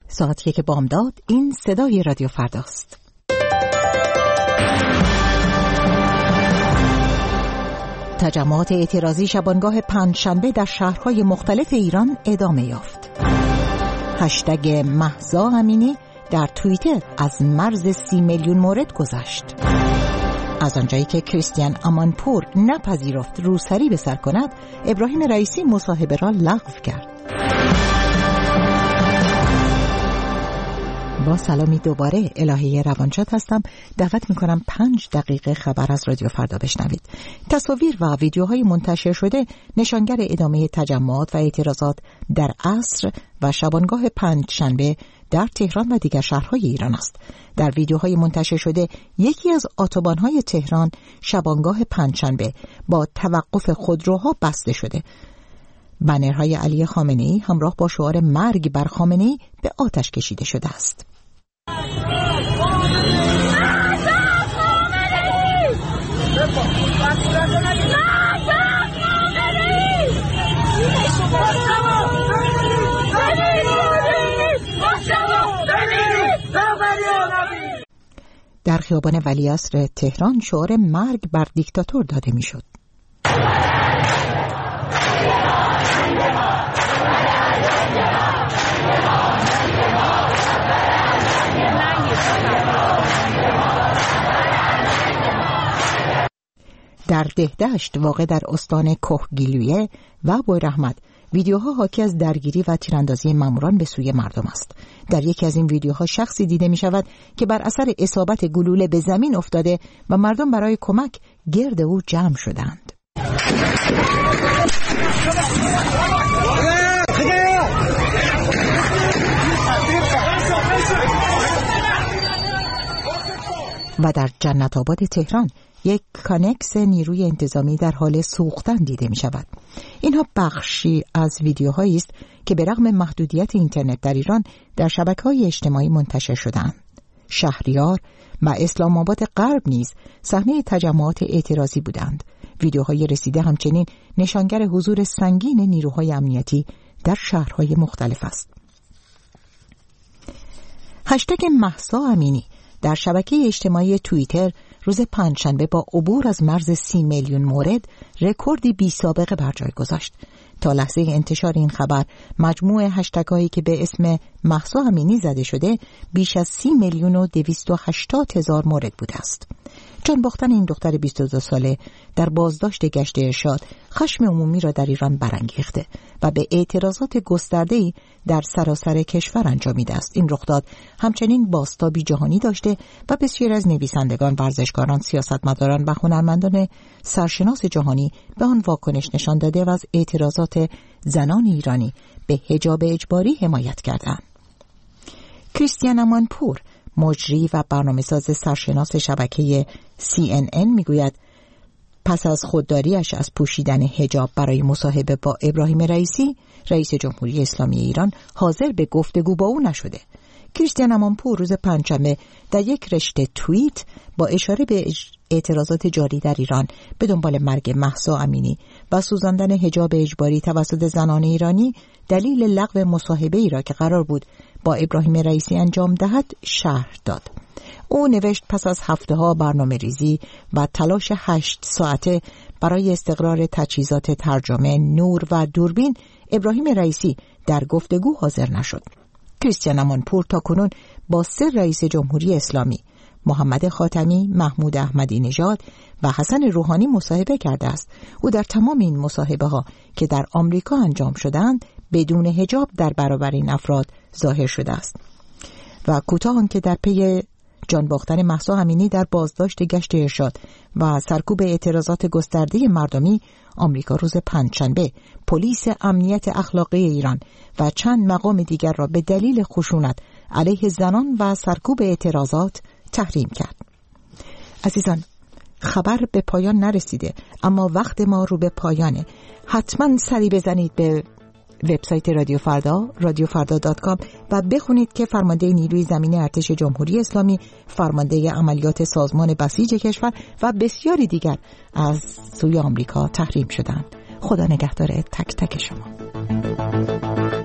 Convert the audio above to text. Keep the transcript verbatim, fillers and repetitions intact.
ساعت یک بامداد. این صدای رادیو فرداست. تجمعات اعتراضی شبانگاه پنجشنبه در شهرهای مختلف ایران ادامه یافت. هشتگ مهسا امینی در توییتر از مرز سی میلیون مورد گذشت. از آنجایی که کریستیان امانپور نپذیرفت روسری به سر کند، ابراهیم رئیسی مصاحبه را لغو کرد. با سلامی دوباره، الهه روانشاد هستم. دعوت میکنم پنج دقیقه خبر از رادیو فردا بشنوید. تصاویر و ویدیوهای منتشر شده نشانگر ادامه تجمعات و اعتراضات در عصر و شبانگاه پنجشنبه در تهران و دیگر شهرهای ایران است. در ویدیوهای منتشر شده یکی از اتوبان‌های تهران شبانگاه پنجشنبه با توقف خودروها بسته شده. بنرهای علی خامنه‌ای همراه با شعار مرگ بر خامنه‌ای به آتش کشیده شده است. در خیابان ولیعصر تهران شعار مرگ بر دیکتاتور داده میشد. در دهدشت واقع در استان کهگیلویه و بویراحمد ویدیوها حاکی از درگیری و تیراندازی ماموران به سوی مردم است. در یکی از این ویدیوها شخصی دیده می شود که بر اثر اصابت گلوله به زمین افتاده و مردم برای کمک گرد او جمع شدند. و در جنت آباد تهران یک کانکس نیروی انتظامی در حال سوختن دیده می شود. اینها بخشی از ویدیوهایی است که به رغم محدودیت اینترنت در ایران در شبکه‌های اجتماعی منتشر شده‌اند. شهریار و اسلام آباد غرب نیز صحنه تجمعات اعتراضی بودند. ویدیوهای رسیده همچنین نشانگر حضور سنگین نیروهای امنیتی در شهرهای مختلف است. هشتگ مهسا امینی در شبکه اجتماعی توییتر روز پنجشنبه با عبور از مرز سی میلیون مورد رکوردی بی سابقه بر جای گذاشت. تا لحظه انتشار این خبر مجموع هشتگ‌هایی که به اسم مهسا امینی زده شده بیش از سی میلیون و دویست و هشتاد هزار مورد بوده است. جان باختن این دختر بیست و دو ساله در بازداشت گشت ارشاد خشم عمومی را در ایران برانگیخته و به اعتراضات گسترده‌ای در سراسر کشور انجامیده است. این رخداد همچنین بازتابی جهانی داشته و بسیاری از نویسندگان، ورزشکاران، سیاستمداران و هنرمندان سرشناس جهانی به آن واکنش نشان داده و از اعتراضات زنان ایرانی به حجاب اجباری حمایت کردند. کریستیان امانپور، مجری و برنامه‌ساز سرشناس شبکه سی ان ان میگوید پس از خودداریش از پوشیدن حجاب برای مصاحبه با ابراهیم رئیسی، رئیس جمهوری اسلامی ایران حاضر به گفتگو با او نشده. کریستیان امانپور روز پنجشنبه در یک رشته توییت با اشاره به اعتراضات جاری در ایران به دنبال مرگ مهسا امینی و سوزاندن حجاب اجباری توسط زنان ایرانی دلیل لغو مصاحبه ای را که قرار بود با ابراهیم رئیسی انجام دهد شرح داد. او نوشت پس از هفته ها برنامه ریزی و تلاش هشت ساعته برای استقرار تجهیزات ترجمه، نور و دوربین، ابراهیم رئیسی در گفتگو حاضر نشد. کریستیان امانپور تاکنون با سه رئیس جمهوری اسلامی، محمد خاتمی، محمود احمدی نژاد و حسن روحانی مصاحبه کرده است. او در تمام این مصاحبه ها که در آمریکا انجام شدند بدون حجاب در برابر این افراد ظاهر شده است. و کوتاه آنکه در پی جان باختن مهسا امینی در بازداشت گشت ارشاد و سرکوب اعتراضات گسترده مردمی، آمریکا روز پنجشنبه پلیس امنیت اخلاقی ایران و چند مقام دیگر را به دلیل خشونت علیه زنان و سرکوب اعتراضات تحریم کرد. عزیزان، خبر به پایان نرسیده اما وقت ما رو به پایانه. حتما سری بزنید به وبسایت رادیو فردا، رادیو فردا دات کام و بخونید که فرمانده نیروی زمینی ارتش جمهوری اسلامی، فرمانده عملیات سازمان بسیج کشور و بسیاری دیگر از سوی آمریکا تحریم شدند. خدا نگهدار تک تک شما.